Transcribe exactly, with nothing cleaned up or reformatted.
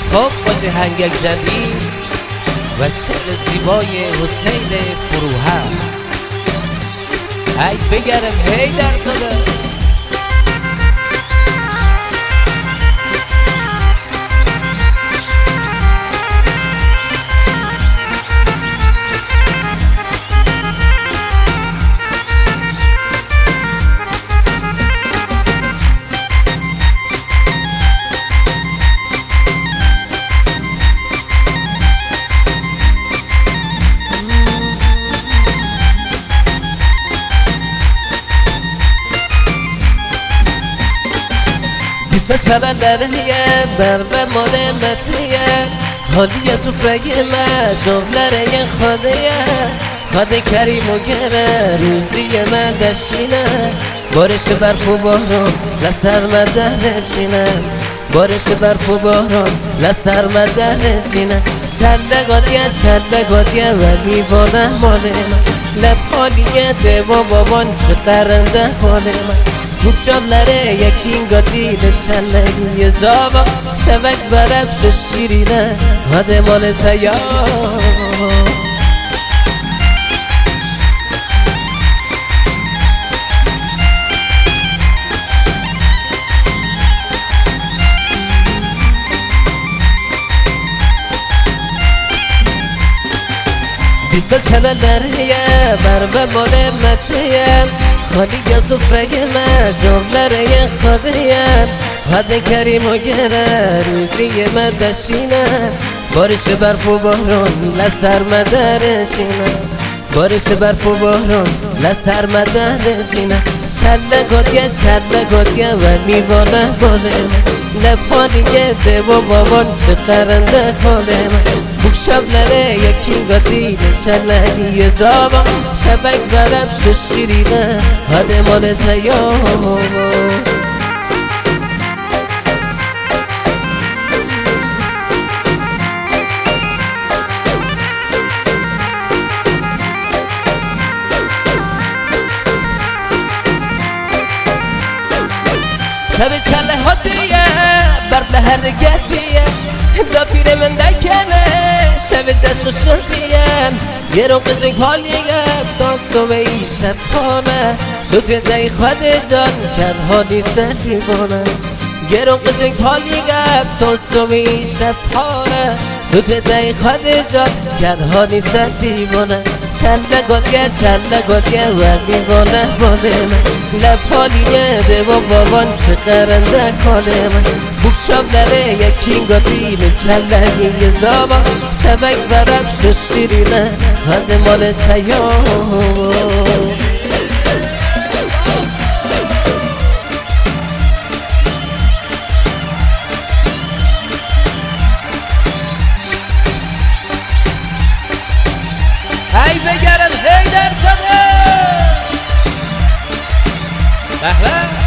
خب هنگک جدید و شعر زیبای حسین فروهر. ای بگرم هی در زده چلا لرهیه بر به مال متریه حالی سفره من جغلره خودیه خود کریم و گره روزی من دشینه بارش برف و باران لسر مدهشینه بارش برف و باران لسر مدهشینه چله گادیه چله گادیه و میبانه مال من لب حالیه دیو بابان چه قرنده حال من بوکجابلره یکین گادی به چلگی زابا شبک برفش شیرینه هده مال تیار بیسا چلا لرهیه بر به مال متیه خالی یا سفره من جغلره خودیه حد کریم و گره روزی من دشینه بارش برف و باران لسر مدرشینه بارش برف و باران لسر مدرشینه چله گادیه چله گادیه و میوانه باله من لفانیه دیو بابان چه قرنده خاله من بوکشابلره یکی گادی چلگی زابا شبک برفش شیرینه هده مال تیار شب چله هاتیه بر به هر گتیه دا پیر من دکنه شب دست و شدیه یه رو قزنگ حالیه تا صبحی شب خانه شکر دای خود جان کرد حالی سر دیوانه یه رو قزنگ حالیه تا صبحی شب خانه شکر دای خود جان کرد حالی سر دیوانه چله گادیه چله گادیه و دیوانه باله من لب حالیه دیو بابان چه قرنده کاله من بوکشابلره یکی گادی به چلگی زابا شبک برفش شیرینه هده مال تیار ای بگرم هی در زده بهله